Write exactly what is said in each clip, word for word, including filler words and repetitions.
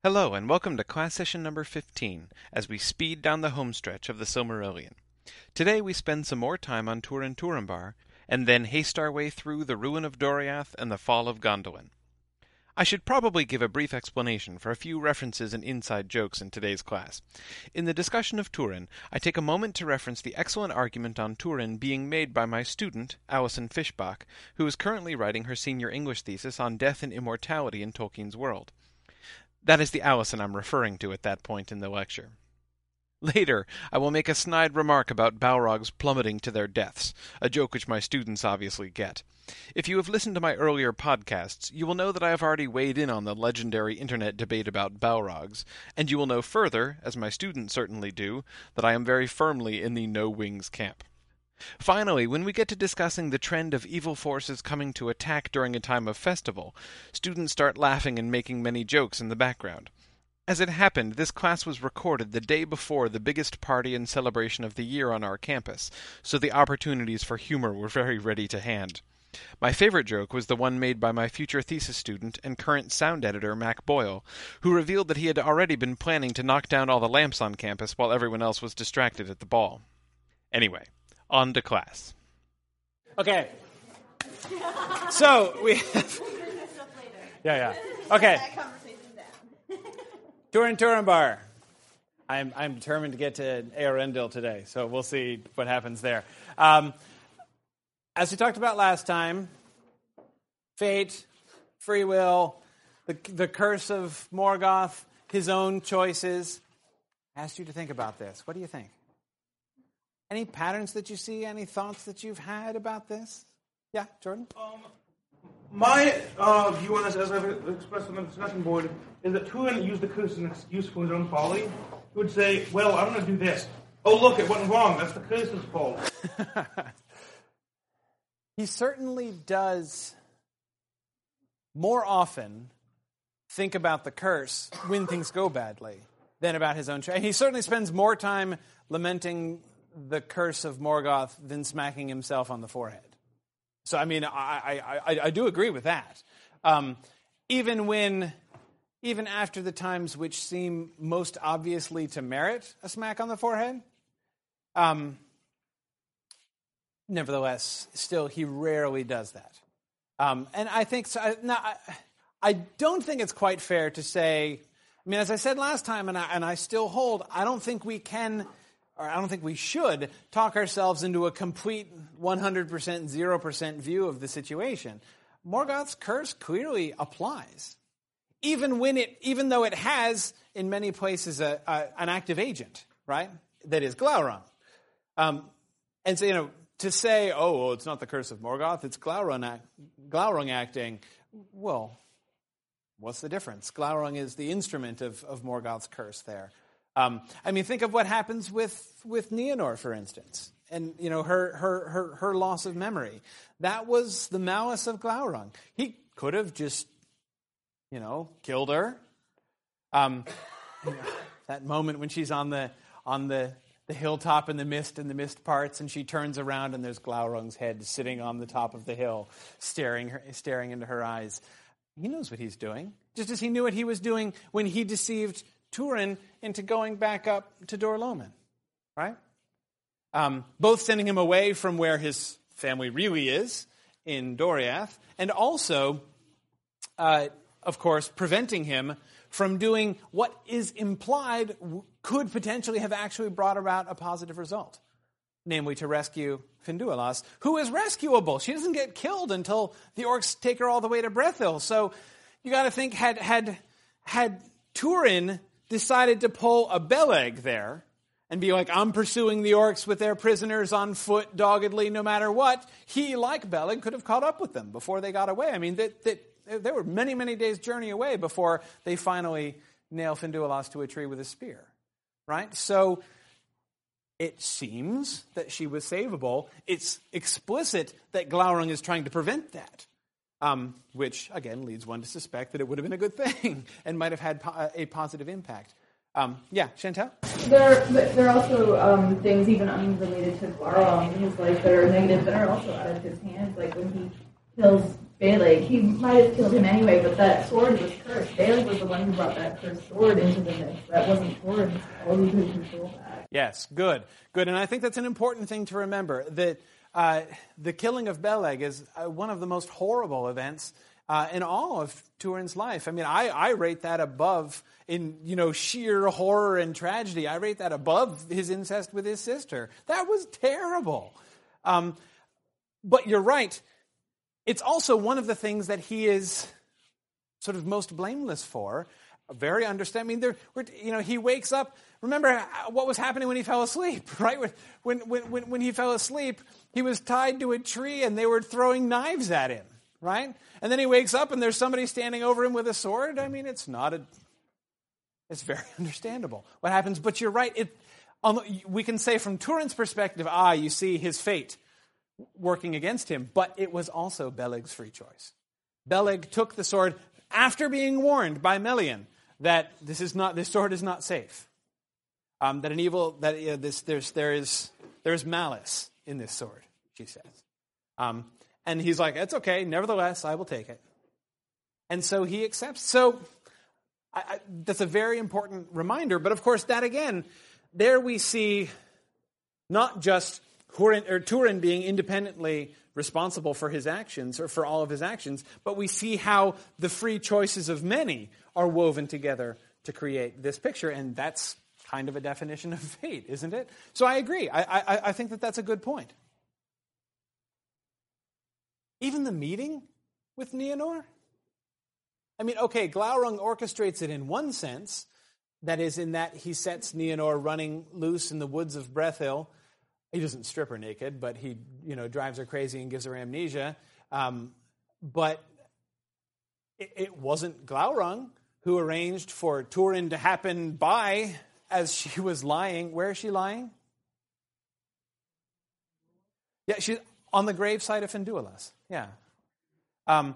Hello, and welcome to class session number fifteen, as we speed down the homestretch of the Silmarillion. Today we spend some more time on Turin Turambar, and then haste our way through the ruin of Doriath and the fall of Gondolin. I should probably give a brief explanation for a few references and inside jokes in today's class. In the discussion of Turin, I take a moment to reference the excellent argument on Turin being made by my student, Alison Fischbach, who is currently writing her senior English thesis on death and immortality in Tolkien's world. That is the Alison I'm referring to at that point in the lecture. Later, I will make a snide remark about Balrogs plummeting to their deaths, a joke which my students obviously get. If you have listened to my earlier podcasts, you will know that I have already weighed in on the legendary internet debate about Balrogs, and you will know further, as my students certainly do, that I am very firmly in the no-wings camp. Finally, when we get to discussing the trend of evil forces coming to attack during a time of festival, students start laughing and making many jokes in the background. As it happened, this class was recorded the day before the biggest party and celebration of the year on our campus, so the opportunities for humor were very ready to hand. My favorite joke was the one made by my future thesis student and current sound editor, Mac Boyle, who revealed that he had already been planning to knock down all the lamps on campus while everyone else was distracted at the ball. Anyway, on to class. Okay. So we have... Yeah, yeah. Okay. Turin Turambar. I'm I'm determined to get to Eärendil today, so we'll see what happens there. Um, as we talked about last time, fate, free will, the the curse of Morgoth, his own choices. I asked you to think about this. What do you think? Any patterns that you see? Any thoughts that you've had about this? Yeah, Jordan? Um, my uh, view on this, as I've expressed on the discussion board, is that Turin used the curse as an excuse for his own folly. He would say, well, I'm going to do this. Oh, look, it went wrong. That's the curse's fault. He certainly does more often think about the curse when things go badly than about his own choice. He certainly spends more time lamenting the curse of Morgoth than smacking himself on the forehead. So, I mean, I I, I, I do agree with that. Um, even when, even after the times which seem most obviously to merit a smack on the forehead, um, nevertheless, still, he rarely does that. Um, and I think, so, I, no, I, I don't think it's quite fair to say, I mean, as I said last time, and I, and I still hold, I don't think we can... or I don't think we should talk ourselves into a complete one hundred percent, zero percent view of the situation. Morgoth's curse clearly applies, even when it, even though it has, in many places, a, a, an active agent, right? That is Glaurung. Um, and so, you know, to say, oh, well, it's not the curse of Morgoth, it's Glaurung, act, Glaurung acting, well, what's the difference? Glaurung is the instrument of, of Morgoth's curse there. Um, I mean, think of what happens with, with Nienor, for instance, and you know her, her her her loss of memory. That was the malice of Glaurung. He could have just, you know, killed her. Um, that moment when she's on the on the, the hilltop in the mist, and the mist parts, and she turns around, and there's Glaurung's head sitting on the top of the hill, staring her, staring into her eyes. He knows what he's doing, just as he knew what he was doing when he deceived Turin into going back up to Dor Lomin, right? Um, both sending him away from where his family really is in Doriath, and also, uh, of course, preventing him from doing what is implied could potentially have actually brought about a positive result, namely to rescue Finduilas, who is rescuable. She doesn't get killed until the orcs take her all the way to Brethil. So you got to think, had had had Turin decided to pull a Beleg there and be like, I'm pursuing the orcs with their prisoners on foot doggedly no matter what, he, like Beleg, could have caught up with them before they got away. I mean, they, they, they were many, many days' journey away before they finally nail Finduilas to a tree with a spear, right? So it seems that she was savable. It's explicit that Glaurung is trying to prevent that. Um, which, again, leads one to suspect that it would have been a good thing and might have had po- a positive impact. Um, yeah, Chantal? There, there are also um, things even unrelated to Glaurung in his life that are negative that are also out of his hands, like when he kills Balag. He might have killed him anyway, but that sword was cursed. Balag was the one who brought that cursed sword into the mix. That wasn't Thorin's fault. He could control that. Yes, good, good. And I think that's an important thing to remember, that uh, the killing of Beleg is uh, one of the most horrible events uh, in all of Turin's life. I mean, I, I rate that above, in you know sheer horror and tragedy, I rate that above his incest with his sister. That was terrible. Um, but you're right. It's also one of the things that he is sort of most blameless for. Very understanding. I mean, there, we're, you know, he wakes up. Remember what was happening when he fell asleep, right? When, when, when, when he fell asleep, he was tied to a tree and they were throwing knives at him, right? And then he wakes up and there's somebody standing over him with a sword. I mean, it's not a. It's very understandable what happens. But you're right. It, on, we can say from Turin's perspective, ah, you see his fate working against him, but it was also Beleg's free choice. Beleg took the sword after being warned by Melian that this is not this sword is not safe. Um, that an evil that you know, this there's there is there is malice in this sword, she says. Um, and he's like, it's okay. Nevertheless, I will take it. And so he accepts. So I, I, that's a very important reminder. But of course, that again, there we see not just Hurin, or Turin being independently responsible for his actions, or for all of his actions, but we see how the free choices of many are woven together to create this picture, and that's kind of a definition of fate, isn't it? So I agree. I, I, I think that that's a good point. Even the meeting with Nienor? I mean, okay, Glaurung orchestrates it in one sense, that is in that he sets Nienor running loose in the woods of Brethil. He doesn't strip her naked, but he, you know, drives her crazy and gives her amnesia. Um, but it, it wasn't Glaurung who arranged for Turin to happen by as she was lying. Where is she lying? Yeah, she's on the gravesite of Finduilas. Yeah. Um,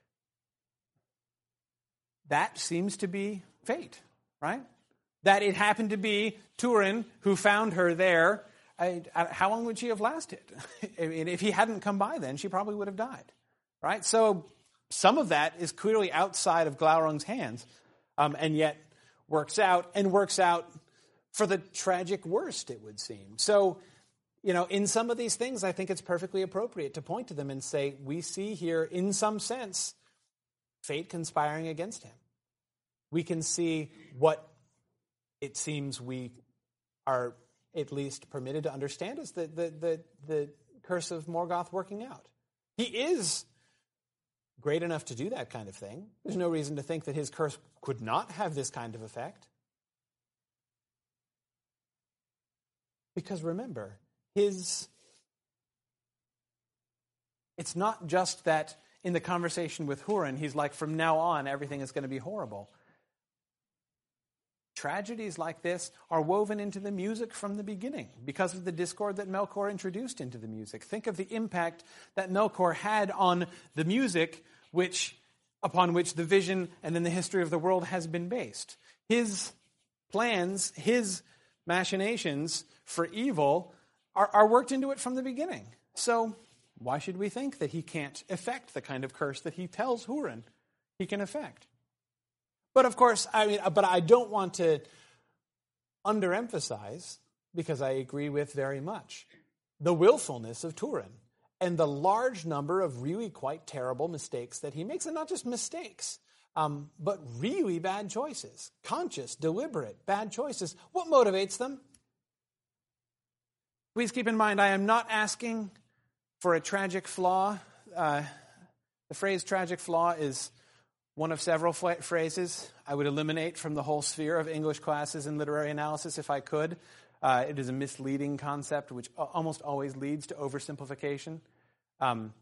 that seems to be fate, right? That it happened to be Turin who found her there. I, I, how long would she have lasted? I mean, if he hadn't come by then, she probably would have died, right? So some of that is clearly outside of Glaurung's hands, um, and yet works out, and works out for the tragic worst, it would seem. So, you know, in some of these things, I think it's perfectly appropriate to point to them and say, we see here, in some sense, fate conspiring against him. We can see what it seems we are at least permitted to understand is the, the, the, the curse of Morgoth working out. He is great enough to do that kind of thing. There's no reason to think that his curse could not have this kind of effect. Because remember, his... It's not just that in the conversation with Hurin, he's like, from now on, everything is going to be horrible. Tragedies like this are woven into the music from the beginning because of the discord that Melkor introduced into the music. Think of the impact that Melkor had on the music which, upon which the vision and then the history of the world has been based. His plans, his machinations for evil are, are worked into it from the beginning. So why should we think that he can't effect the kind of curse that he tells Hurin he can effect? But of course, I mean, but I don't want to underemphasize, because I agree with very much, the willfulness of Turin and the large number of really quite terrible mistakes that he makes, and not just mistakes, um, but really bad choices, conscious, deliberate, bad choices. What motivates them? Please keep in mind, I am not asking for a tragic flaw. Uh, the phrase tragic flaw is one of several phrases I would eliminate from the whole sphere of English classes in literary analysis if I could. Uh, it is a misleading concept which almost always leads to oversimplification. Um,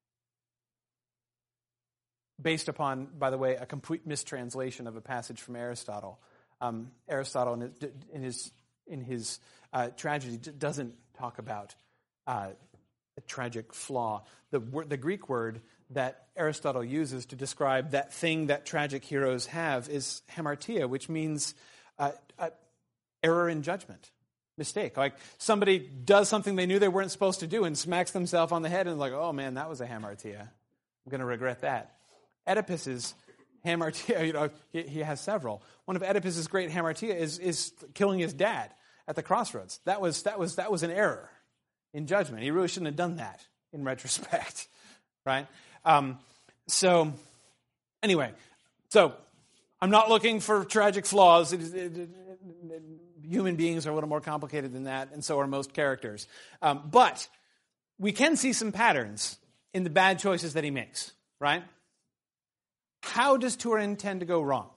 based upon, by the way, a complete mistranslation of a passage from Aristotle. Um, Aristotle, in his, in his, in his uh, tragedy, doesn't talk about uh, a tragic flaw. The, the Greek word that Aristotle uses to describe that thing that tragic heroes have is hamartia, which means uh, uh, error in judgment, mistake. Like somebody does something they knew they weren't supposed to do and smacks themselves on the head and is like, oh man, that was a hamartia. I'm going to regret that. Oedipus's hamartia, you know, he, he has several. One of Oedipus's great hamartia is is killing his dad at the crossroads. That was that was that was an error in judgment. He really shouldn't have done that in retrospect, right? Um, so anyway, so I'm not looking for tragic flaws. It, it, it, it, human beings are a little more complicated than that, and so are most characters. Um, but we can see some patterns in the bad choices that he makes, right? How does Turin tend to go wrong?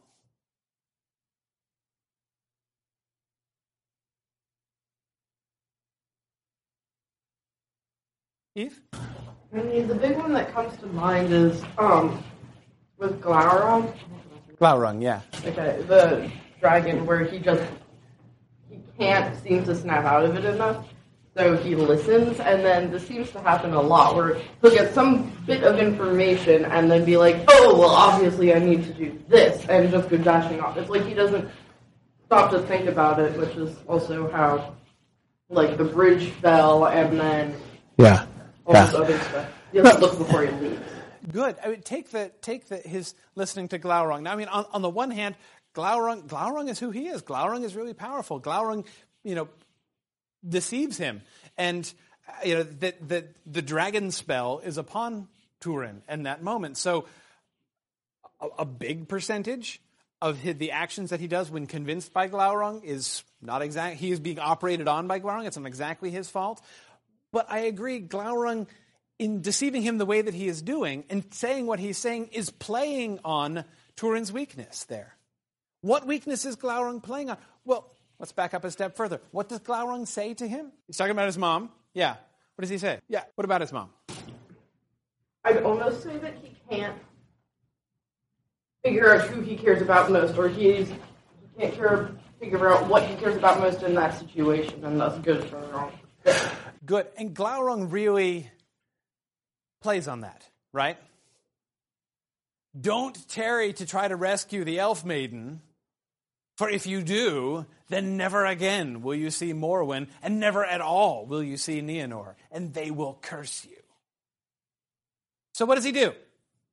Eve? I mean, the big one that comes to mind is um, with Glaurung. Glaurung, yeah. Okay, the dragon where he just he can't seem to snap out of it enough, so he listens, and then this seems to happen a lot, where he'll get some bit of information and then be like, oh, well, obviously I need to do this, and just go dashing off. It's like he doesn't stop to think about it, which is also how, like, the bridge fell, and then yeah. all yeah. this other stuff. You have to look before you leave. Good. I mean, take the take the his listening to Glaurung. Now, I mean, on, on the one hand, Glaurung Glaurung is who he is. Glaurung is really powerful. Glaurung, you know, deceives him, and uh, you know that the, the dragon spell is upon Turin in that moment. So, a, a big percentage of his, the actions that he does when convinced by Glaurung is not exact. He is being operated on by Glaurung. It's not exactly his fault. But I agree, Glaurung, in deceiving him the way that he is doing and saying what he's saying, is playing on Turin's weakness there. What weakness is Glaurung playing on? Well, let's back up a step further. What does Glaurung say to him? He's talking about his mom. Yeah. What does he say? Yeah. What about his mom? I'd almost say that he can't figure out who he cares about most, or he's, he can't care, figure out what he cares about most in that situation, and that's good for wrong. Good. And Glaurung really plays on that, right? Don't tarry to try to rescue the elf maiden, for if you do, then never again will you see Morwen, and never at all will you see Nienor, and they will curse you. So what does he do?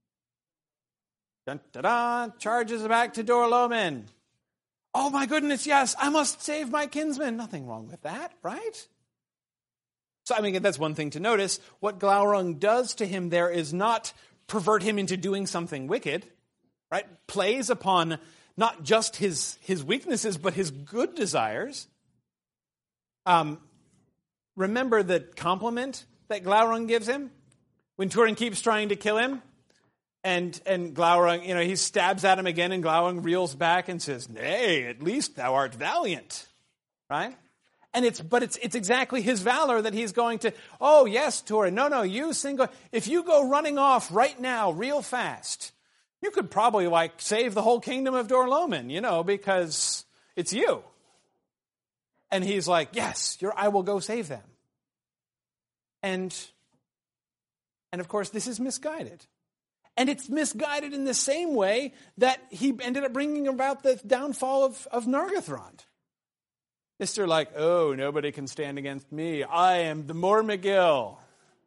Dun, da, da, charges back to Dor-lómin. Oh my goodness, yes, I must save my kinsman. Nothing wrong with that, right? So, I mean, that's one thing to notice. What Glaurung does to him there is not pervert him into doing something wicked, right? Plays upon not just his, his weaknesses, but his good desires. Um, remember the compliment that Glaurung gives him? When Turin keeps trying to kill him, and, and Glaurung, you know, he stabs at him again, and Glaurung reels back and says, nay, at least thou art valiant, right? And it's, but it's, it's exactly his valor that he's going to, oh, yes, Turin, no, no, you single, if you go running off right now real fast, you could probably, like, save the whole kingdom of Dor-lómin, you know, because it's you. And he's like, yes, you're, I will go save them. And, and of course, this is misguided. And it's misguided in the same way that he ended up bringing about the downfall of, of Nargothrond. Mister like, oh, nobody can stand against me. I am the Mormegil.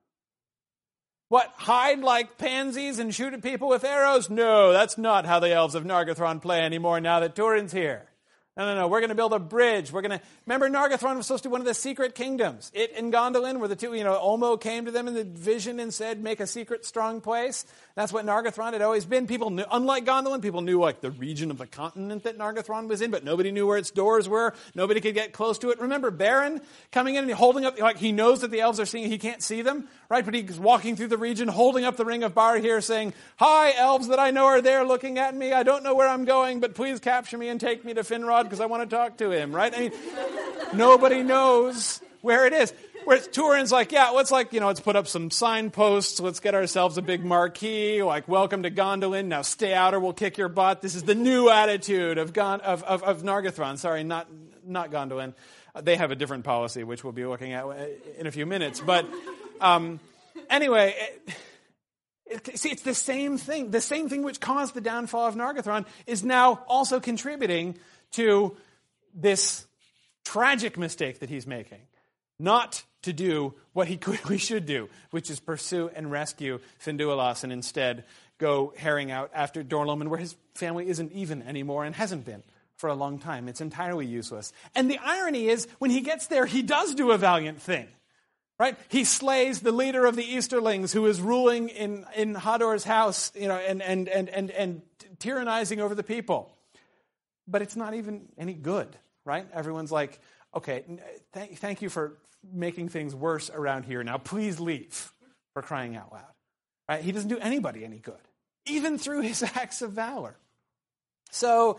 What, hide like pansies and shoot at people with arrows? No, that's not how the elves of Nargothrond play anymore now that Turin's here. No, no, no, we're going to build a bridge. We're going to, remember Nargothrond was supposed to be one of the secret kingdoms. It and Gondolin were the two, you know, Ulmo came to them in the vision and said, make a secret strong place. That's what Nargothrond had always been. People knew, unlike Gondolin, people knew like the region of the continent that Nargothrond was in, but nobody knew where its doors were. Nobody could get close to it. Remember Beren coming in and holding up, like he knows that the elves are seeing, he can't see them, right? But he's walking through the region, holding up the ring of Barahir saying, hi, elves that I know are there looking at me. I don't know where I'm going, but please capture me and take me to Finrod because I want to talk to him, right? I mean, nobody knows where it is. Whereas Turin's like, yeah, let's like, you know, let's put up some signposts. Let's get ourselves a big marquee, like, welcome to Gondolin. Now stay out or we'll kick your butt. This is the new attitude of Gon- of, of, of Nargothrond. Sorry, not not Gondolin. Uh, they have a different policy, which we'll be looking at in a few minutes. But um, anyway, it, it, see, it's the same thing. The same thing which caused the downfall of Nargothrond is now also contributing to this tragic mistake that he's making. not to do what he clearly should do, which is pursue and rescue Finduilas and instead go herring out after Dor-lómin, where his family isn't even anymore and hasn't been for a long time. It's entirely useless. And the irony is, when he gets there, he does do a valiant thing. Right? He slays the leader of the Easterlings who is ruling in, in Hador's house, you know, and, and, and, and, and tyrannizing over the people. But it's not even any good, right? Everyone's like, okay, th- thank you for making things worse around here. Now please leave, for crying out loud. Right? He doesn't do anybody any good, even through his acts of valor. So,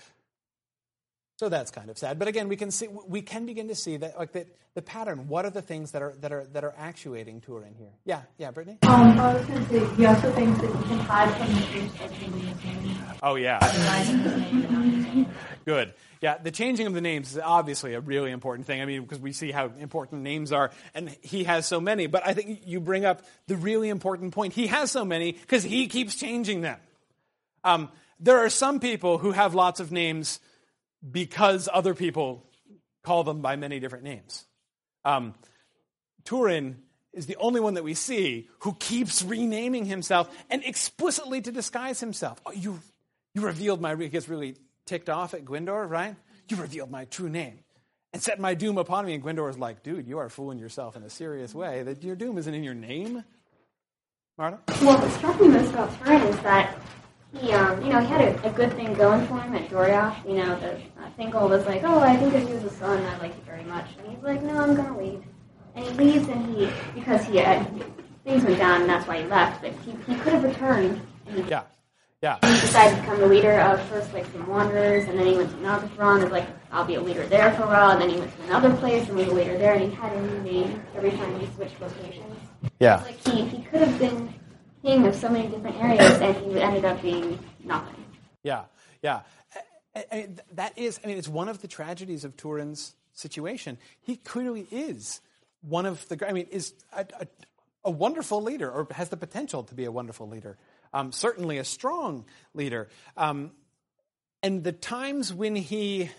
so that's kind of sad. But again, we can see, we can begin to see that, like the, the pattern. What are the things that are that are that are actuating Turin here? Yeah, yeah, Brittany. Um, I was going to say, he also thinks that you can hide from the truth by changing his name. Oh yeah. Hiding his name and not his name. Good. Yeah, the changing of the names is obviously a really important thing. I mean, because we see how important names are, and he has so many. But I think you bring up the really important point. He has so many because he keeps changing them. Um, there are some people who have lots of names because other people call them by many different names. Um, Turin is the only one that we see who keeps renaming himself and explicitly to disguise himself. Oh, you, you revealed my... He gets really ticked off at Gwyndor, right? You revealed my true name and set my doom upon me. And Gwyndor is like, dude, you are fooling yourself in a serious way. That your doom isn't in your name. Marta? Well, what struck me most about Turin is that he, um, you know, he had a, a good thing going for him at Doriath. You know, the uh, Thingol was like, oh, I think if he was a son, I like you very much. And he's like, no, I'm going to leave. And he leaves, and he, because he had, things went down, and that's why he left. But he, he could have returned. And he, Yeah. Yeah. He decided to become the leader of first, like, some Wanderers, and then he went to Nargothrond, and like, I'll be a leader there for a while, and then he went to another place and was a leader there, and he had a new name every time he switched locations. Yeah. Like, he, he could have been king of so many different areas, and he ended up being nothing. Yeah, yeah. I, I, that is, I mean, it's one of the tragedies of Turin's situation. He clearly is one of the, I mean, is a, a, a wonderful leader, or has the potential to be a wonderful leader. Um, certainly a strong leader. Um, and the times when he,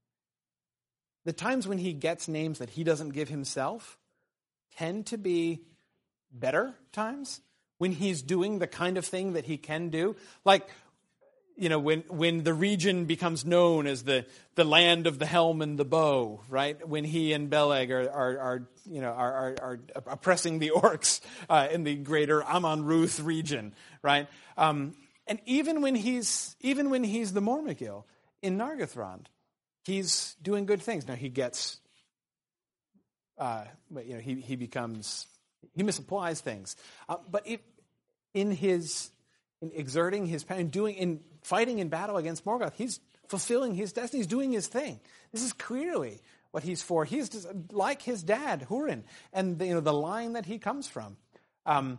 the times when he gets names that he doesn't give himself tend to be better times, when he's doing the kind of thing that he can do. Like, you know, when, when the region becomes known as the, the land of the helm and the bow, right? When he and Beleg are, are, are you know, are, are, are oppressing the orcs uh, in the greater Amon-Ruth region, right? Um, and even when he's, even when he's the Mormegil in Nargothrond, he's doing good things. Now he gets, uh, you know, he, he becomes, he misapplies things. Uh, but if, in his, in exerting his power, in doing, in fighting in battle against Morgoth, he's fulfilling his destiny. He's doing his thing. This is clearly what he's for. He's just like his dad, Hurin, and the, you know the line that he comes from. Um,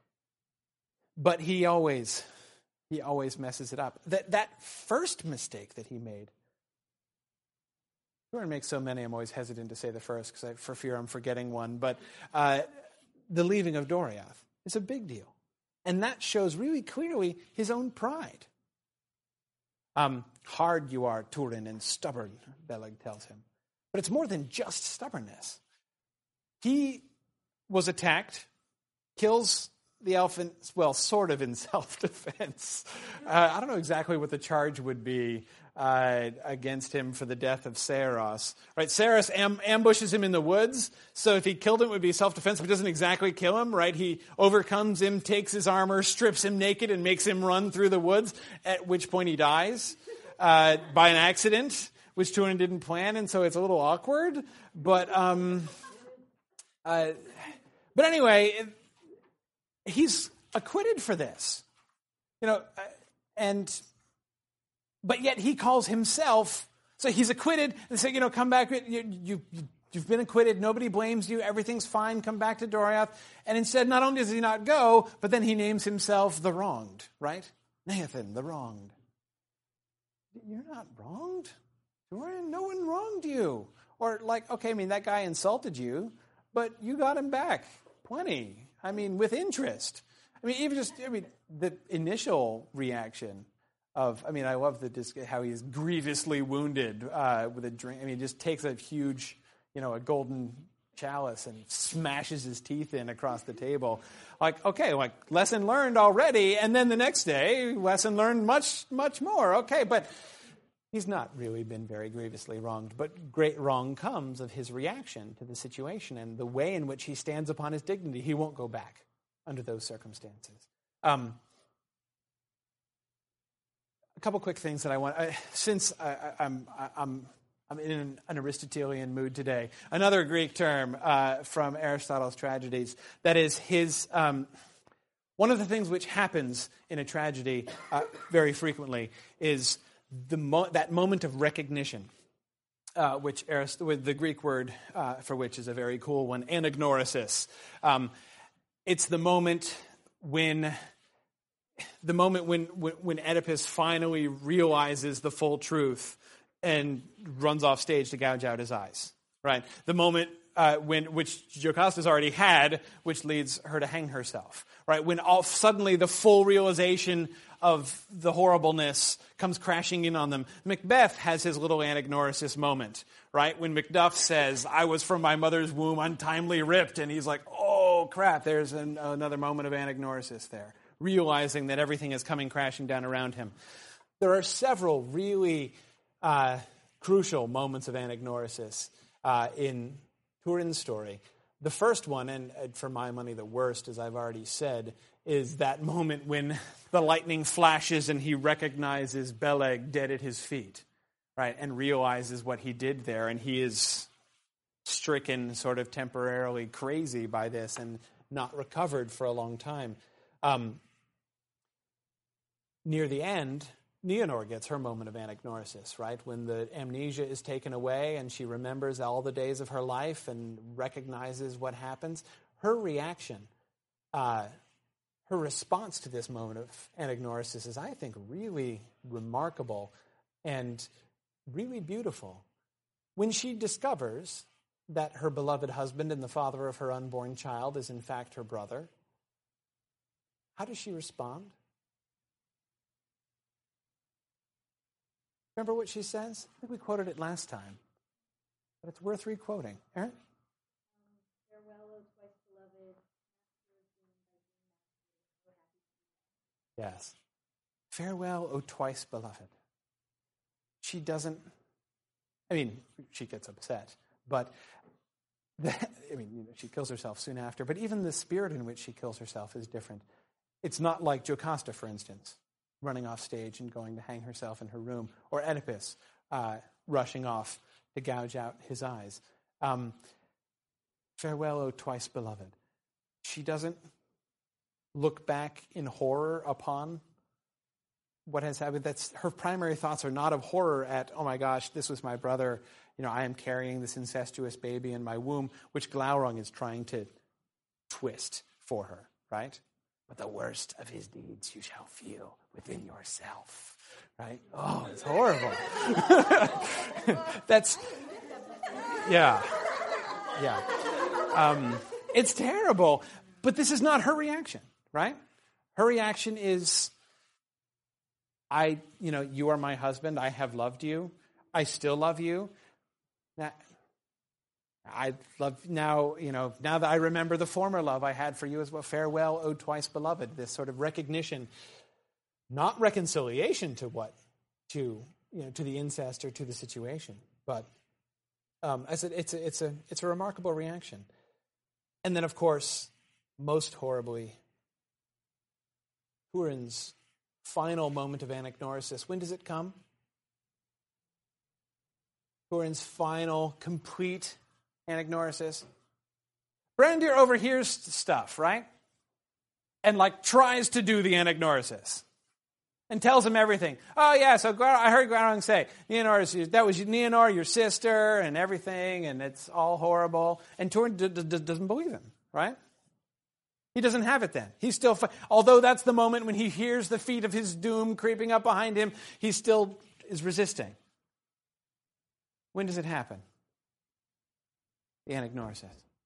but he always, he always messes it up. That that first mistake that he made. Hurin makes so many. I'm always hesitant to say the first because for fear I'm forgetting one. But uh, the leaving of Doriath is a big deal. And that shows really clearly his own pride. Um, hard you are, Turin, and stubborn, Beleg tells him. But it's more than just stubbornness. He was attacked, kills the elf, in, well, sort of in self-defense. Uh, I don't know exactly what the charge would be uh, against him for the death of Saros. Right? Saros am- ambushes him in the woods, so if he killed him, it would be self-defense, but doesn't exactly kill him, right? He overcomes him, takes his armor, strips him naked, and makes him run through the woods, at which point he dies uh, by an accident, which Turin didn't plan, and so it's a little awkward. But, um, uh, but anyway... It, he's acquitted for this, you know, and but yet he calls himself. So he's acquitted and say, you know, come back. You, you, you've been acquitted. Nobody blames you. Everything's fine. Come back to Doriath. And instead, not only does he not go, but then he names himself the wronged. Right, Nathan, the wronged. You're not wronged, Dorian. No one wronged you. Or like, okay, I mean that guy insulted you, but you got him back plenty. I mean, with interest. I mean, even just, I mean, the initial reaction of, I mean, I love the how he's grievously wounded uh, with a drink. I mean, he just takes a huge, you know, a golden chalice and smashes his teeth in across the table. Like, okay, like, lesson learned already, and then the next day, lesson learned much, much more. Okay, but he's not really been very grievously wronged, but great wrong comes of his reaction to the situation and the way in which he stands upon his dignity. He won't go back under those circumstances. Um, a couple quick things that I want, I, since I, I, I'm, I'm I'm in an, an Aristotelian mood today. Another Greek term uh, from Aristotle's Tragedies, that is his, um, one of the things which happens in a tragedy uh, very frequently is the mo- that moment of recognition, uh, which Arist- with the Greek word uh, for which is a very cool one, anagnorisis. Um, it's the moment when the moment when, when when Oedipus finally realizes the full truth and runs off stage to gouge out his eyes, right? The moment uh, when which Jocasta's already had, which leads her to hang herself, right? When all suddenly the full realization of the horribleness comes crashing in on them. Macbeth has his little anagnorisis moment, right? When Macduff says, "I was from my mother's womb untimely ripped," and he's like, "Oh crap!" There's an, another moment of anagnorisis there, realizing that everything is coming crashing down around him. There are several really Uh, crucial moments of anagnorisis uh, in Turin's story. The first one, and uh, for my money the worst, as I've already said, is that moment when the lightning flashes and he recognizes Beleg dead at his feet, right, and realizes what he did there, and he is stricken sort of temporarily crazy by this and not recovered for a long time. Um, near the end, Nienor gets her moment of anagnorisis, right? When the amnesia is taken away and she remembers all the days of her life and recognizes what happens. Her reaction, uh, her response to this moment of anagnorisis is, I think, really remarkable and really beautiful. When she discovers that her beloved husband and the father of her unborn child is in fact her brother, how does she respond? Remember what she says? I think we quoted it last time, but it's worth re-quoting. Aaron? Um, farewell, O twice beloved. Yes. Farewell, O twice beloved. She doesn't, I mean, she gets upset, but, the, I mean, you know, she kills herself soon after, but even the spirit in which she kills herself is different. It's not like Jocasta, for instance, running off stage and going to hang herself in her room, or Oedipus uh, rushing off to gouge out his eyes. Um, farewell, O twice beloved. She doesn't look back in horror upon what has happened. That's her primary thoughts are not of horror at, oh my gosh, this was my brother. You know, I am carrying this incestuous baby in my womb, which Glaurung is trying to twist for her, right? But the worst of his deeds you shall feel within yourself, right? Oh, it's horrible. That's, yeah, yeah. Um, it's terrible, but this is not her reaction, right? Her reaction is, I, you know, you are my husband. I have loved you. I still love you. Now, I love now, you know, now that I remember the former love I had for you as well. Farewell, O twice beloved. This sort of recognition, not reconciliation to what, to you know, to the incest or to the situation, but um, I said it's a, it's a it's a remarkable reaction. And then, of course, most horribly, Turin's final moment of anagnorisis. When does it come? Turin's final, complete anagnorisis. Brandir overhears stuff, right? And like tries to do the anagnorisis. And tells him everything. Oh yeah, so I heard Glaurung say, Nienor, that was Nienor, your sister, and everything, and it's all horrible. And Turin d- d- doesn't believe him, right? He doesn't have it then. He's still, fi- although that's the moment when he hears the feet of his doom creeping up behind him, he still is resisting. When does it happen? The anagnorisis.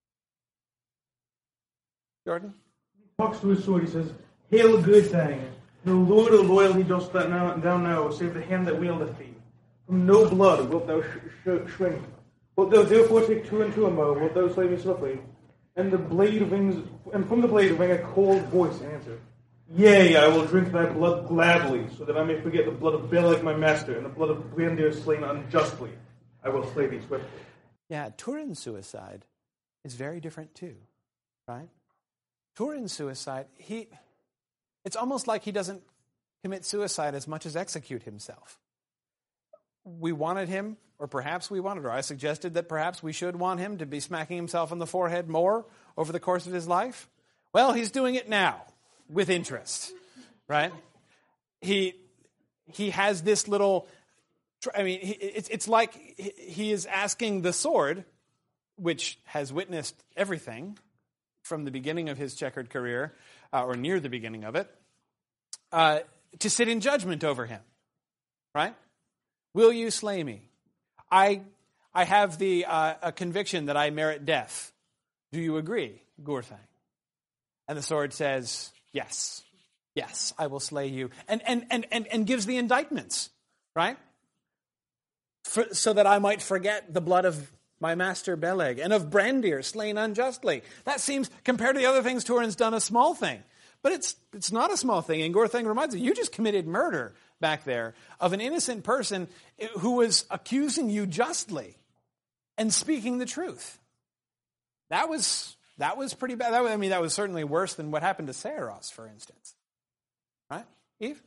Jordan? He talks to his sword. He says, "Hail, good thing. No lord or loyalty dost thou now, thou know, save the hand that wieldeth thee. From no blood wilt thou sh- sh- shrink. Well, therefore take two and two and wilt thou slay me swiftly? And the blade rings, and from the blade rang a cold voice in answer. Yea, I will drink thy blood gladly, so that I may forget the blood of Beleg my master, and the blood of Brandir slain unjustly. I will slay thee swiftly. Yeah, Turin's suicide is very different too, right? Turin's suicide, he, it's almost like he doesn't commit suicide as much as execute himself. We wanted him, or perhaps we wanted, or I suggested that perhaps we should want him to be smacking himself on the forehead more over the course of his life. Well, he's doing it now with interest, right? He he has this little, I mean, he, it's, it's like he is asking the sword, which has witnessed everything from the beginning of his checkered career, uh, or near the beginning of it, uh, to sit in judgment over him, right? Will you slay me? I I have the uh, a conviction that I merit death. Do you agree, Gurthang? And the sword says, yes, yes, I will slay you. And and and and, and gives the indictments, right? For, so that I might forget the blood of my master Beleg and of Brandir slain unjustly. That seems, compared to the other things Turin's done, a small thing. But it's it's not a small thing. And Gurthang reminds you, you just committed murder back there of an innocent person who was accusing you justly and speaking the truth. That was that was pretty bad. That was, I mean, that was certainly worse than what happened to Saeros, for instance. Right? Eve?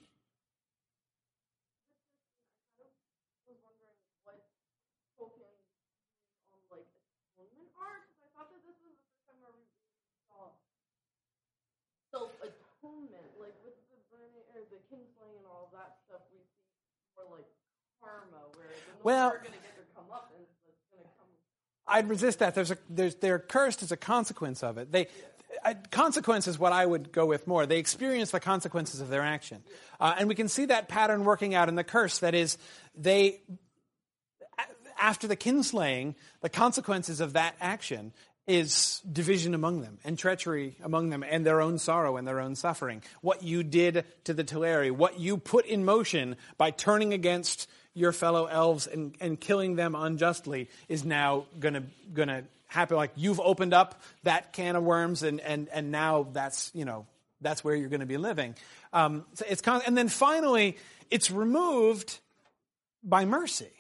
Self-atonement, like with the burning or the kinslaying and all that stuff, we see more like karma, where the well, are going to get their comeuppance, that's going to come. I'd resist that. There's a there's they're cursed as a consequence of it. They I, consequence is what I would go with more. They experience the consequences of their action, uh, and we can see that pattern working out in the curse. That is, they after the kinslaying, the consequences of that action is division among them, and treachery among them, and their own sorrow and their own suffering. What you did to the Teleri, what you put in motion by turning against your fellow elves and, and killing them unjustly, is now gonna gonna happen. Like, you've opened up that can of worms, and and and now that's you know that's where you're going to be living. Um, so it's con- and then finally, it's removed by mercy.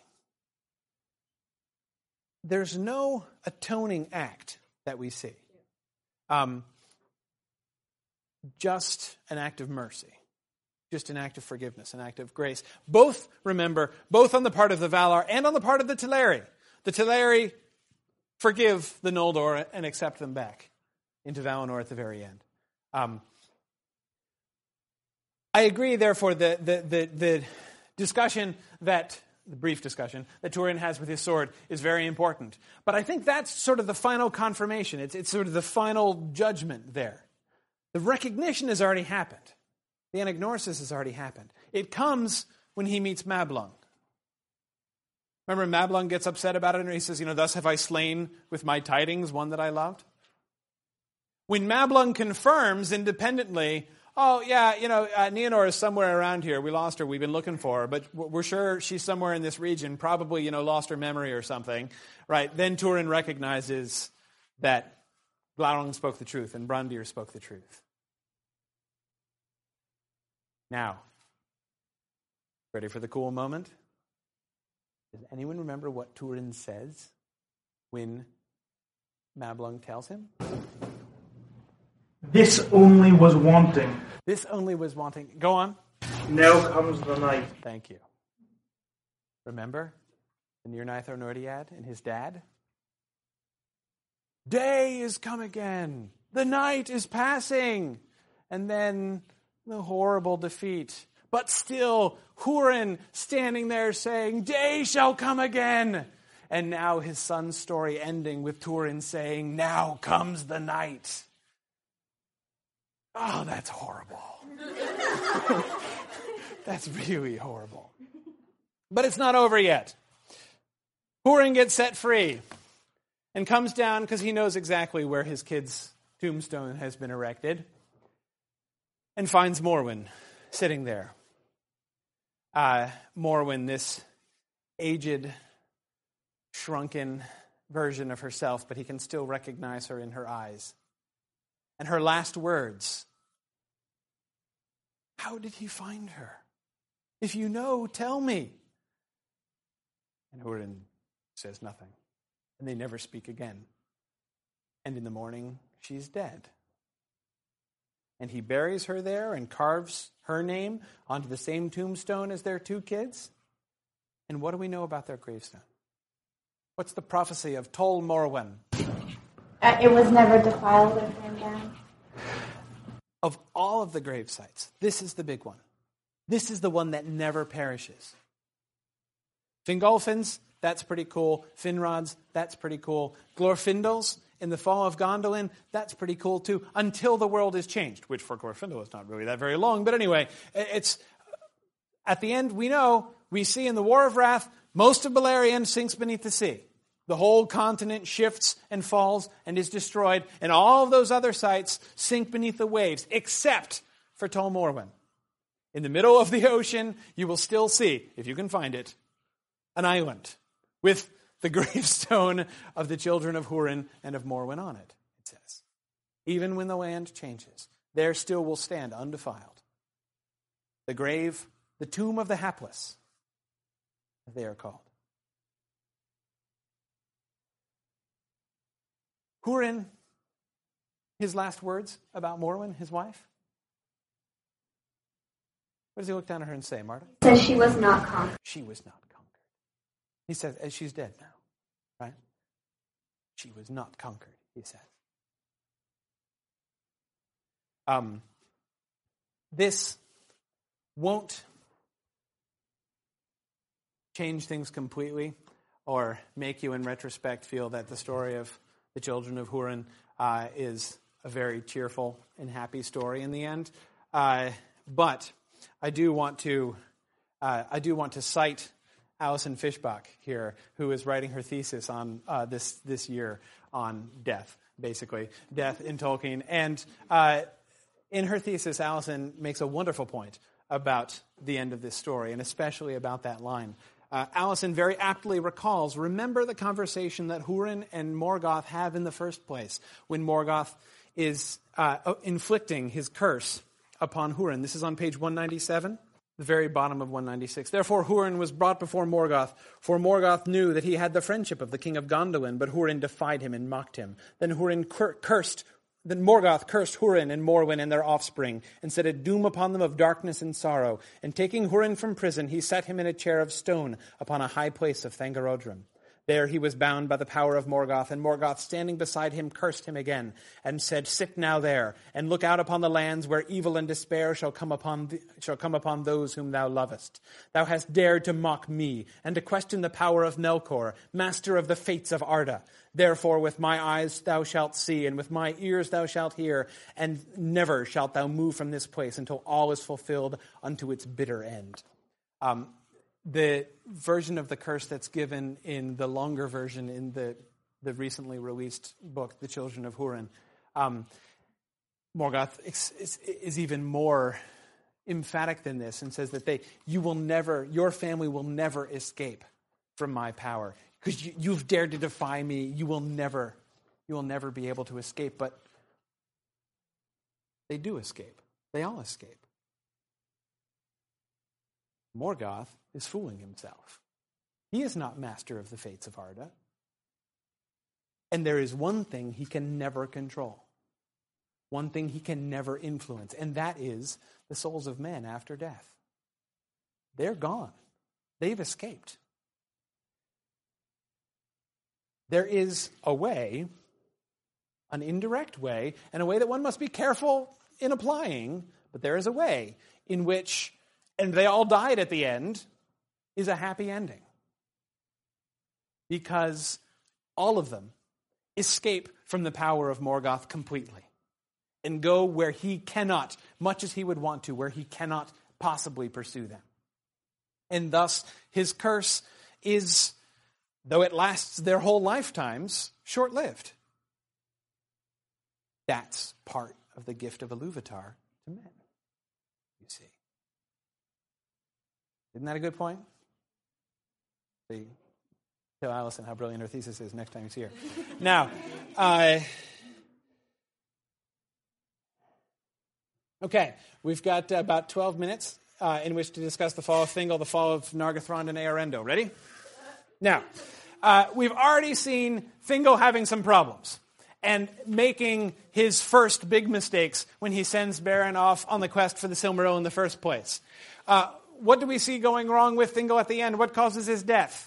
There's no atoning act that we see. Um, just an act of mercy. Just an act of forgiveness, an act of grace. Both, remember, both on the part of the Valar and on the part of the Teleri. The Teleri forgive the Noldor and accept them back into Valinor at the very end. Um, I agree, therefore, the, the, the, the discussion that... the brief discussion that Turin has with his sword is very important. But I think that's sort of the final confirmation. It's, it's sort of the final judgment there. The recognition has already happened. The anagnosis has already happened. It comes when he meets Mablung. Remember, Mablung gets upset about it, and he says, you know, thus have I slain with my tidings one that I loved. When Mablung confirms independently, oh, yeah, you know, uh, Nienor is somewhere around here. We lost her. We've been looking for her. But we're sure she's somewhere in this region, probably, you know, lost her memory or something. Right? Then Turin recognizes that Glaurung spoke the truth and Brandir spoke the truth. Now, ready for the cool moment? Does anyone remember what Turin says when Mablung tells him? This only was wanting. This only was wanting. Go on. Now comes the night. Thank you. Remember the Nirnaethar Nordiad and his dad? Day is come again. The night is passing. And then the horrible defeat. But still, Hurin standing there saying, day shall come again. And now his son's story ending with Turin saying, now comes the night. Oh, that's horrible. That's really horrible. But it's not over yet. Hurin gets set free and comes down because he knows exactly where his kid's tombstone has been erected, and finds Morwen sitting there. Uh, Morwen, this aged shrunken version of herself, but he can still recognize her in her eyes. And her last words, how did he find her? If you know, tell me. And Hurin says nothing. And they never speak again. And in the morning, she's dead. And he buries her there and carves her name onto the same tombstone as their two kids. And what do we know about their gravestone? What's the prophecy of Tol Morwen? Uh, it was never defiled or burned down. Of all of the grave sites, this is the big one. This is the one that never perishes. Fingolfin's, that's pretty cool. Finrod's, that's pretty cool. Glorfindel's, in the fall of Gondolin, that's pretty cool too, until the world is changed, which for Glorfindel is not really that very long. But anyway, it's at the end, we know, we see in the War of Wrath, most of Beleriand sinks beneath the sea. The whole continent shifts and falls and is destroyed, and all of those other sites sink beneath the waves, except for Tol Morwen. In the middle of the ocean, you will still see, if you can find it, an island with the gravestone of the children of Hurin and of Morwen on it, it says. Even when the land changes, there still will stand undefiled the grave, the tomb of the hapless, as they are called. Hurin, his last words about Morwen, his wife. What does he look down at her and say, Marta? He says she was not conquered. She was not conquered. He says, as she's dead now, right? She was not conquered, he says. Um, this won't change things completely or make you, in retrospect, feel that the story of the children of Hurin uh, is a very cheerful and happy story in the end. Uh, but I do want to, uh, I do want to cite Alison Fishbach here, who is writing her thesis on uh, this this year on death, basically death in Tolkien. And uh, in her thesis, Alison makes a wonderful point about the end of this story, and especially about that line. Uh, Alison very aptly recalls, remember the conversation that Hurin and Morgoth have in the first place, when Morgoth is uh, inflicting his curse upon Hurin. This is on page one ninety-seven, the very bottom of one ninety-six. Therefore Hurin was brought before Morgoth, for Morgoth knew that he had the friendship of the king of Gondolin, but Hurin defied him and mocked him. Then Hurin cur- cursed Then Morgoth cursed Hurin and Morwen and their offspring, and set a doom upon them of darkness and sorrow. And taking Hurin from prison, he set him in a chair of stone upon a high place of Thangorodrim. There he was bound by the power of Morgoth, and Morgoth, standing beside him, cursed him again, and said, sit now there, and look out upon the lands where evil and despair shall come upon th- shall come upon those whom thou lovest. Thou hast dared to mock me, and to question the power of Melkor, master of the fates of Arda. Therefore with my eyes thou shalt see, and with my ears thou shalt hear, and never shalt thou move from this place until all is fulfilled unto its bitter end. Um, the version of the curse that's given in the longer version in the, the recently released book, The Children of Hurin, um, Morgoth is, is, is even more emphatic than this, and says that they, you will never, your family will never escape from my power. Because you, you've dared to defy me, you will never, you will never be able to escape. But they do escape. They all escape. Morgoth is fooling himself. He is not master of the fates of Arda. And there is one thing he can never control. One thing he can never influence, and that is the souls of men after death. They're gone. They've escaped. There is a way, an indirect way, and a way that one must be careful in applying, but there is a way in which, and they all died at the end, is a happy ending. Because all of them escape from the power of Morgoth completely and go where he cannot, much as he would want to, where he cannot possibly pursue them. And thus, his curse is, though it lasts their whole lifetimes, short-lived. That's part of the gift of Iluvatar to men, you see. Isn't that a good point? See, Tell Allison how brilliant her thesis is next time you see her. Now, uh, okay, we've got uh, about twelve minutes uh, in which to discuss the fall of Thingol, the fall of Nargothrond and Eärendil. Ready? Now, uh, we've already seen Thingol having some problems and making his first big mistakes when he sends Beren off on the quest for the Silmaril in the first place. Uh, what do we see going wrong with Thingol at the end? What causes his death?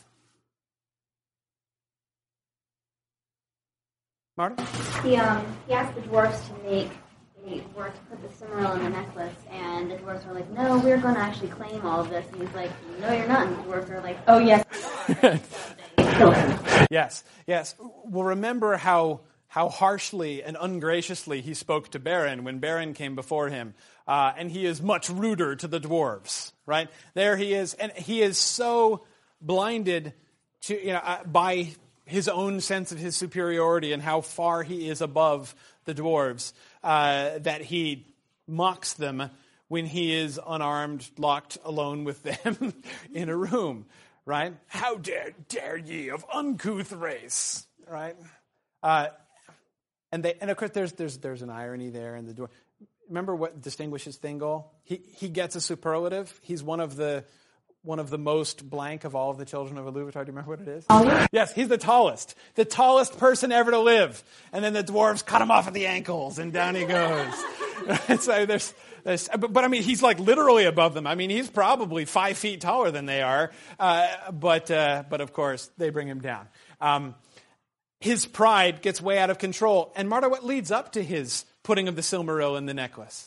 Marta? He, um, he asked the dwarves to make a work to put the Silmaril in the necklace, and the dwarves were like, no, we're going to actually claim all of this. And he's like, no, you're not. And the dwarves are like, oh, yes, we are. Kill him. Yes, yes. Well, remember how how harshly and ungraciously he spoke to Beren when Beren came before him. Uh, and he is much ruder to the dwarves, right? There he is, and he is so blinded to, you know, uh, by his own sense of his superiority and how far he is above the dwarves, uh, that he mocks them when he is unarmed, locked alone with them in a room, right? How dare, dare ye of uncouth race, right? Uh, and they, and of course, there's there's there's an irony there in the dwarf. Remember what distinguishes Thingol? He he gets a superlative. He's one of the one of the most blank of all of the children of Iluvatar. Do you remember what it is? Oh. Yes, he's the tallest. The tallest person ever to live. And then the dwarves cut him off at the ankles, and down he goes. So there's, there's but, but I mean, he's like literally above them. I mean, he's probably five feet taller than they are. Uh, but, uh, but of course, they bring him down. Um, his pride gets way out of control. And Marta, what leads up to his putting of the Silmaril in the necklace?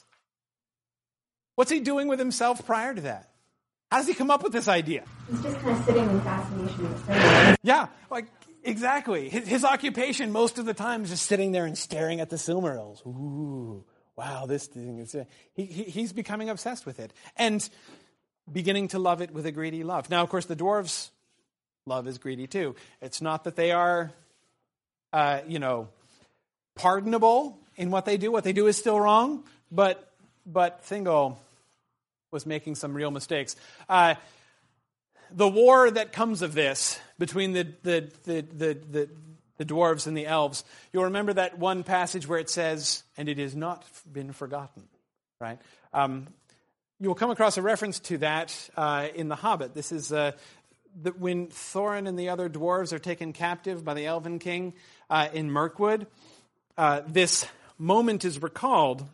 What's he doing with himself prior to that? How does he come up with this idea? He's just kind of sitting in fascination with Silmaril. Yeah, like, exactly. His, his occupation most of the time is just sitting there and staring at the Silmarils. Ooh, wow, this thing is... He, he, he's becoming obsessed with it. And beginning to love it with a greedy love. Now, of course, the dwarves' love is greedy too. It's not that they are, uh, you know, pardonable in what they do. What they do is still wrong. But, but Thingol was making some real mistakes. Uh, the war that comes of this between the the, the the the the dwarves and the elves, you'll remember that one passage where it says, and it has not been forgotten, right? Um, you'll come across a reference to that uh, in The Hobbit. This is uh, the, when Thorin and the other dwarves are taken captive by the Elven King uh, in Mirkwood. Uh, this moment is recalled.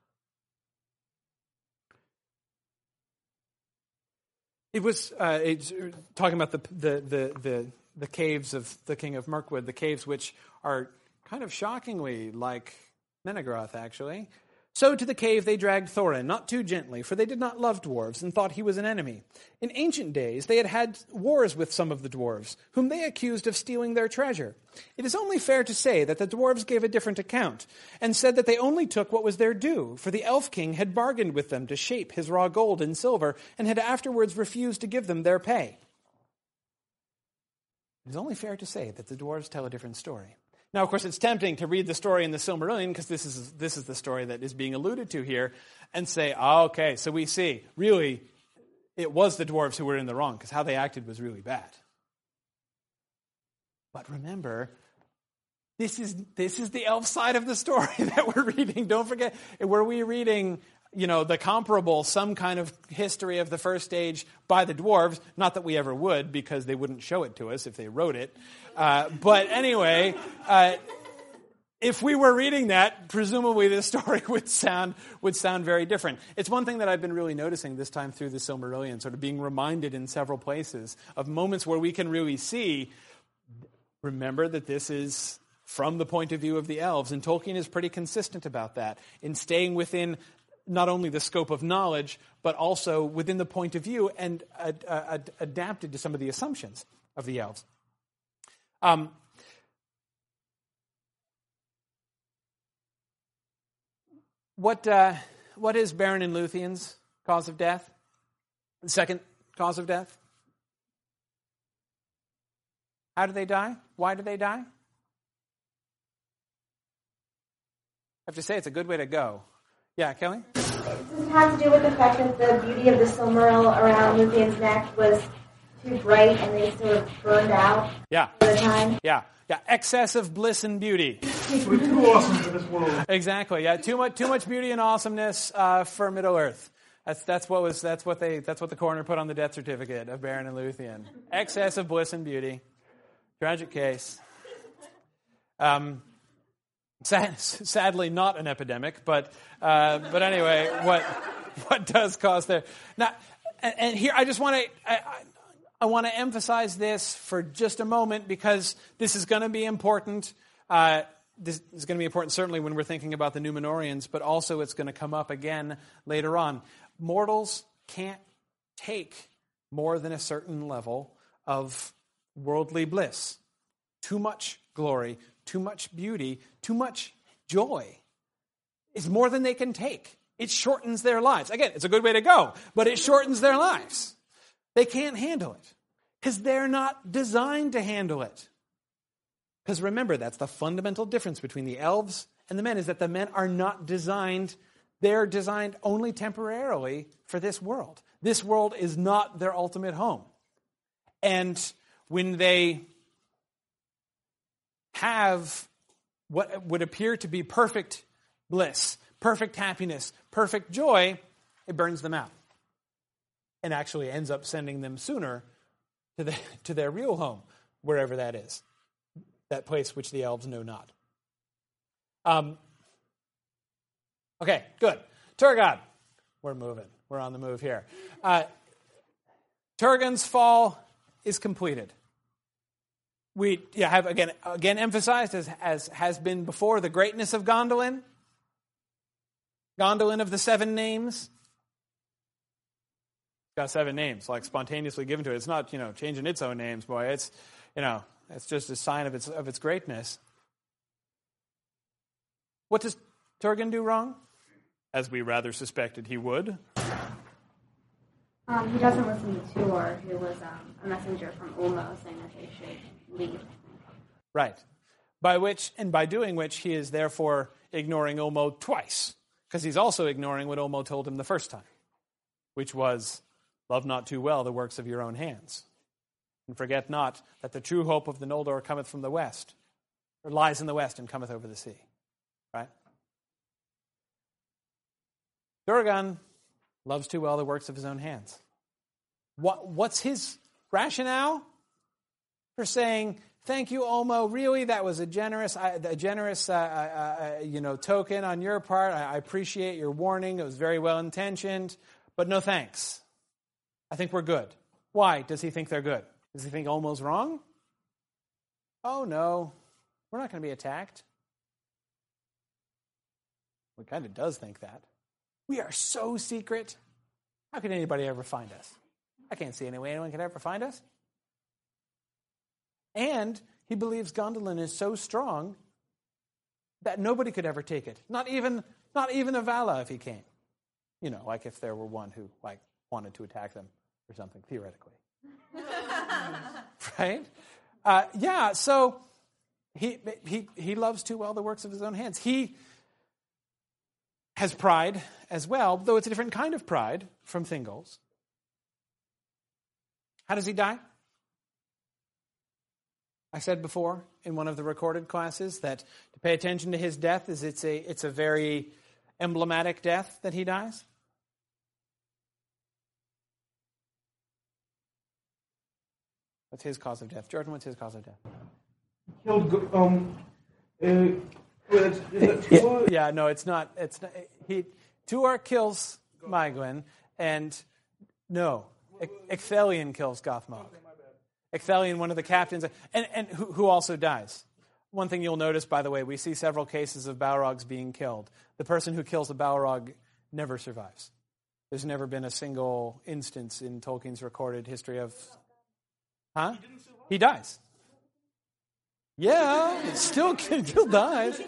It was uh, it's talking about the, the the the the caves of the King of Mirkwood, the caves which are kind of shockingly like Menegroth, actually. So to the cave they dragged Thorin, not too gently, for they did not love dwarves and thought he was an enemy. In ancient days they had had wars with some of the dwarves, whom they accused of stealing their treasure. It is only fair to say that the dwarves gave a different account, and said that they only took what was their due, for the Elf King had bargained with them to shape his raw gold and silver, and had afterwards refused to give them their pay. It is only fair to say that the dwarves tell a different story. Now, of course, it's tempting to read the story in the Silmarillion, because this is this is the story that is being alluded to here, and say, oh, okay, so we see, really, it was the dwarves who were in the wrong, because how they acted was really bad. But remember, this is this is the elf side of the story that we're reading. Don't forget, were we reading, you know, the comparable, some kind of history of the first age by the dwarves? Not that we ever would, because they wouldn't show it to us if they wrote it. Uh, but anyway, uh, if we were reading that, presumably the story would sound would sound very different. It's one thing that I've been really noticing this time through the Silmarillion, sort of being reminded in several places of moments where we can really see, remember that this is from the point of view of the elves, and Tolkien is pretty consistent about that, in staying within not only the scope of knowledge, but also within the point of view and ad, ad, adapted to some of the assumptions of the elves. Um, what uh, what is Beren and Luthien's cause of death? The second cause of death? How do they die? Why do they die? I have to say, it's a good way to go. Yeah, Kelly? Does it have to do with the fact that the beauty of the Silmaril around Luthien's neck was too bright and they sort of burned out Yeah. over time. Yeah. Yeah. Excess of bliss and beauty. We're too awesome for this world. Exactly. Yeah. Too much. Too much beauty and awesomeness uh, for Middle Earth. That's that's what was that's what they that's what the coroner put on the death certificate of Baron and Luthien. Excess of bliss and beauty. Tragic case. Um, sad, sadly, not an epidemic, but uh, but anyway, what what does cause there? Now, and, and here I just want to I, I, I want to emphasize this for just a moment because this is going to be important. Uh, this is going to be important certainly when we're thinking about the Numenorians, but also it's going to come up again later on. Mortals can't take more than a certain level of worldly bliss. Too much glory, too much beauty, too much joy is more than they can take. It shortens their lives. Again, it's a good way to go, but it shortens their lives. They can't handle it because they're not designed to handle it. Because remember, that's the fundamental difference between the elves and the men, is that the men are not designed, they're designed only temporarily for this world. This world is not their ultimate home. And when they have what would appear to be perfect bliss, perfect happiness, perfect joy, it burns them out and actually ends up sending them sooner to, the, to their real home, wherever that is, that place which the elves know not. Um, okay, good. Turgon. We're moving. We're on the move here. Uh, Turgon's fall is completed. We yeah, have again again emphasized, as, as has been before, the greatness of Gondolin. Gondolin of the seven names. It's got seven names, like spontaneously given to it. It's not, you know, changing its own names, boy. It's, you know, it's just a sign of its of its greatness. What does Turgon do wrong? As we rather suspected he would. Um, he doesn't listen to Tuor, who was um, a messenger from Ulmo saying that they should leave. Right. By which, and by doing which, he is therefore ignoring Ulmo twice, because he's also ignoring what Ulmo told him the first time, which was, love not too well the works of your own hands, and forget not that the true hope of the Noldor cometh from the west, or lies in the west and cometh over the sea. Right? Turgon loves too well the works of his own hands. What, what's his rationale for saying, thank you, Ulmo, really, that was a generous, a generous uh, uh, uh, you know, token on your part. I, I appreciate your warning. It was very well-intentioned, but no thanks. I think we're good. Why does he think they're good? Does he think Ulmo's wrong? Oh, no, we're not going to be attacked. He kind of does think that. We are so secret. How can anybody ever find us? I can't see any way anyone could ever find us. And he believes Gondolin is so strong that nobody could ever take it. Not even, not even a Vala if he came. You know, like if there were one who like wanted to attack them or something, theoretically. Right? Uh, yeah, so he, he, he loves too well the works of his own hands. He has pride as well, though it's a different kind of pride from Thingol's. How does he die? I said before in one of the recorded classes that to pay attention to his death is it's a it's a very emblematic death that he dies. What's his cause of death? Jordan, what's his cause of death? Killed, um, uh, is it Yeah, Tuor? yeah, no, it's not. It's not, he. Tuor kills Maegwyn, and no, Ecthelion kills Gothmog. Ecthelion, one of the captains, and, and who, who also dies. One thing you'll notice, by the way, we see several cases of Balrogs being killed. The person who kills a Balrog never survives. There's never been a single instance in Tolkien's recorded history of... Huh? He dies. Yeah, still, still dies.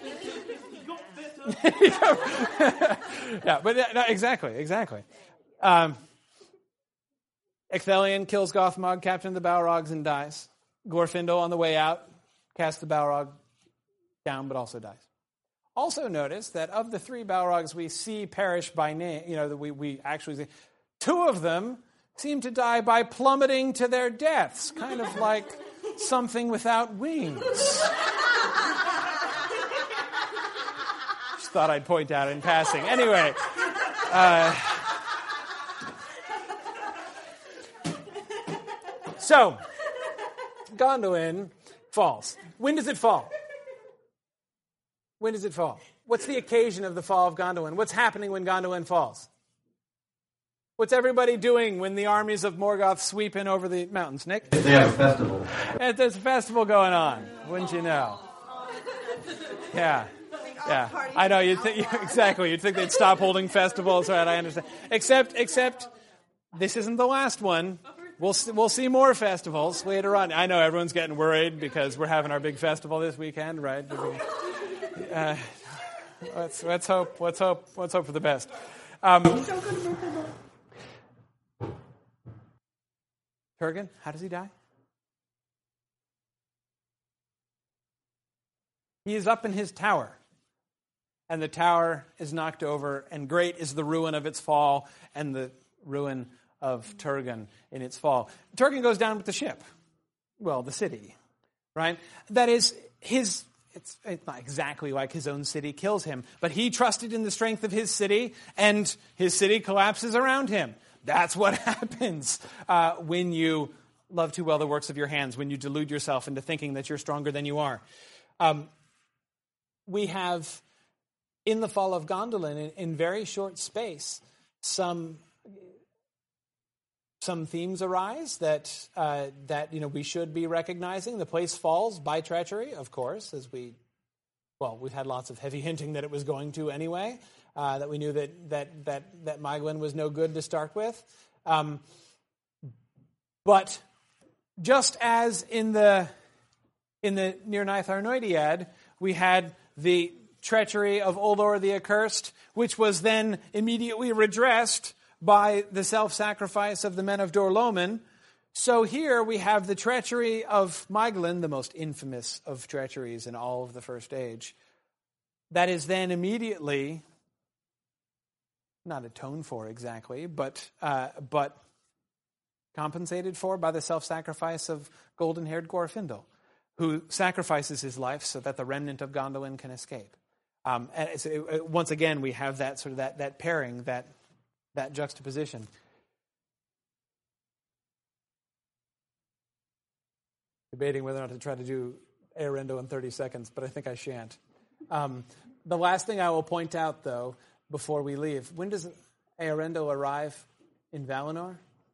Yeah, but no, exactly, exactly. Um, Ecthelion kills Gothmog, captain of the Balrogs, and dies. Glorfindel, on the way out, casts the Balrog down, but also dies. Also notice that of the three Balrogs we see perish by name, you know, that we, we actually see, two of them seem to die by plummeting to their deaths, kind of like something without wings. Just thought I'd point out in passing. Anyway, uh, so Gondolin falls. When does it fall? When does it fall? What's the occasion of the fall of Gondolin? What's happening when Gondolin falls? What's everybody doing when the armies of Morgoth sweep in over the mountains? Nick? They have a festival. And there's a festival going on, wouldn't you know? Yeah. Yeah. I know, you'd think, exactly. You'd think they'd stop holding festivals, right? I understand. Except, except, this isn't the last one. We'll we'll see more festivals later on. I know everyone's getting worried because we're having our big festival this weekend, right? Uh, let's let's hope let's hope let's hope for the best. Um, Turgon, how does he die? He is up in his tower, and the tower is knocked over, and great is the ruin of its fall, and the ruin of Turgon in its fall. Turgon goes down with the ship. Well, the city, right? That is, his. It's, it's not exactly like his own city kills him, but he trusted in the strength of his city, and his city collapses around him. That's what happens uh, when you love too well the works of your hands, when you delude yourself into thinking that you're stronger than you are. Um, we have, in the fall of Gondolin, in, in very short space, some some themes arise that uh, that you know we should be recognizing. The place falls by treachery, of course, as we well we've had lots of heavy hinting that it was going to anyway. Uh, that we knew that that that that Maegwyn was no good to start with, um, but just as in the in the Nirnaeth Arnoediad, we had the treachery of Uldor the Accursed, which was then immediately redressed by the self-sacrifice of the men of Dor-Lómin. So here we have the treachery of Maegwyn, the most infamous of treacheries in all of the First Age, that is then immediately not atoned for exactly, but uh, but compensated for by the self-sacrifice of golden-haired Glorfindel, who sacrifices his life so that the remnant of Gondolin can escape. Um, and it's, it, once again, we have that sort of that that pairing, that that juxtaposition. Debating whether or not to try to do Eärendil in thirty seconds, but I think I shan't. Um, the last thing I will point out, though, before we leave, when does Eärendil arrive in Valinor?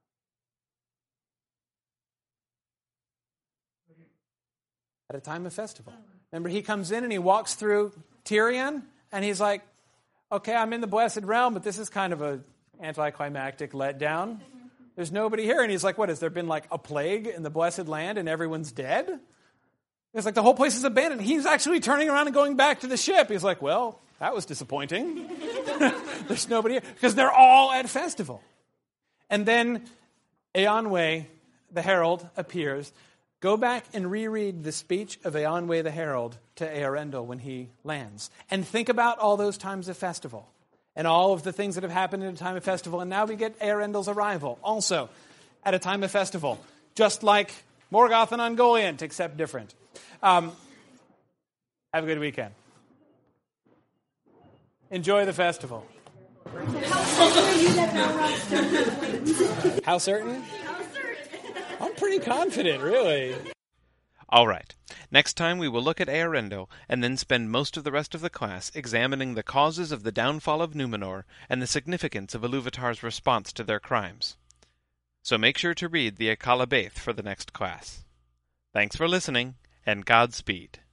At a time of festival. Remember, he comes in and he walks through Tirion, and he's like, okay, I'm in the Blessed Realm, but this is kind of a anticlimactic letdown. There's nobody here. And he's like, what, has there been like a plague in the Blessed Land and everyone's dead? It's like the whole place is abandoned. He's actually turning around and going back to the ship. He's like, well, that was disappointing. There's nobody here. Because they're all at festival. And then Eönwë, the herald, appears. Go back and reread the speech of Eönwë the herald to Eärendil when he lands. And think about all those times of festival. And all of the things that have happened at a time of festival. And now we get Eärendil's arrival, also at a time of festival. Just like Morgoth and Ungoliant, except different. Um, have a good weekend. Enjoy the festival. How certain? I'm pretty confident, really. All right. Next time we will look at Eärendil and then spend most of the rest of the class examining the causes of the downfall of Numenor and the significance of Ilúvatar's response to their crimes. So make sure to read the Akala Baith for the next class. Thanks for listening, and Godspeed.